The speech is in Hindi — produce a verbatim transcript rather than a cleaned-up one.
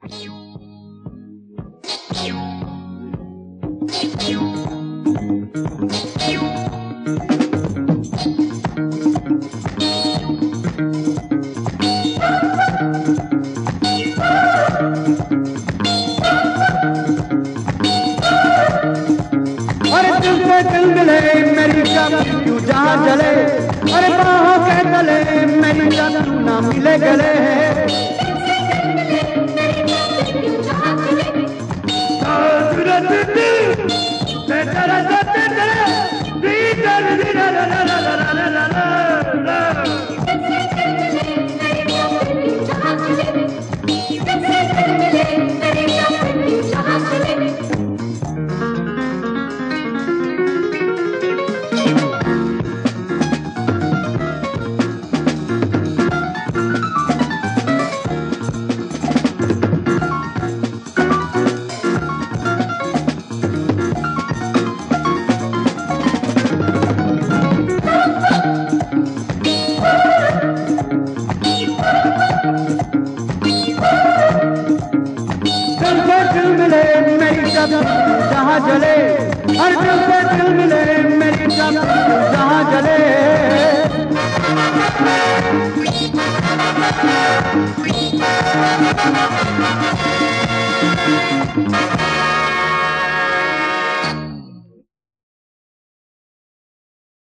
दिल मिले मेरी जब क्यों जहाँ जले, अरे बाहों के तले मेरी जब तू ना मिले गले जहाँ जले हर दिल